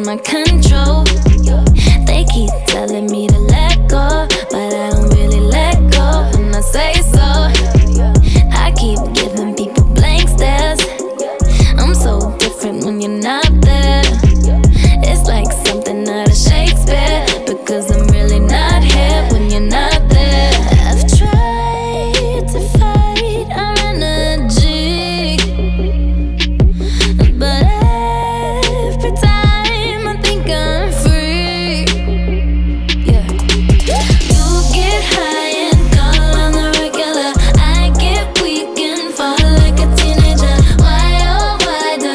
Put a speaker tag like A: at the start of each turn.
A: my control. They keep telling me to let go, but I don't really let go when I say so. I keep giving people blank stares. I'm so different when you're not